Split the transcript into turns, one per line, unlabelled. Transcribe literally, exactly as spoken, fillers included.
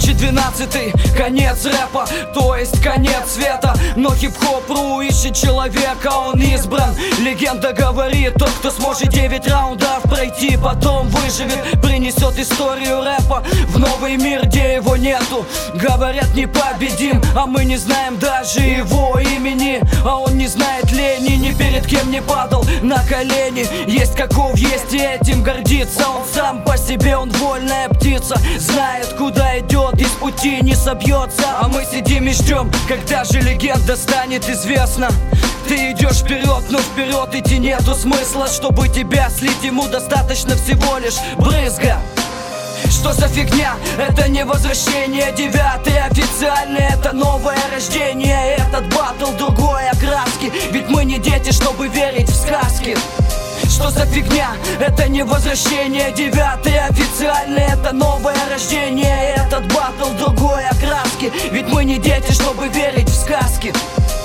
тысяча двенадцатый, конец рэпа, то есть конец света. Но хип-хоп.ру ищет человека, он избран. Легенда говорит, тот, кто сможет девять раундов пройти, потом выживет, принесет историю рэпа в новый мир, где его нету. Говорят, непобедим, а мы не знаем даже его имени. А он не знает лени, ни перед кем не падал на колени. Есть каков есть, и этим гордится. Он сам по себе, он вольная птица, знает, куда идет, и с пути не собьется. А мы сидим и ждем, когда же легенда станет известна. Ты идешь вперед, но вперед идти нету смысла. Чтобы тебя слить, ему достаточно всего лишь брызга. Что за фигня? Это не возвращение. Девятый официальный, это новое рождение. Этот баттл другой окраски, ведь мы не дети, чтобы верить в сказки. Что за фигня? Это не возвращение. Девятый официальный, это новое рождение. Этот баттл другой окраски, ведь мы не дети, чтобы верить в сказки.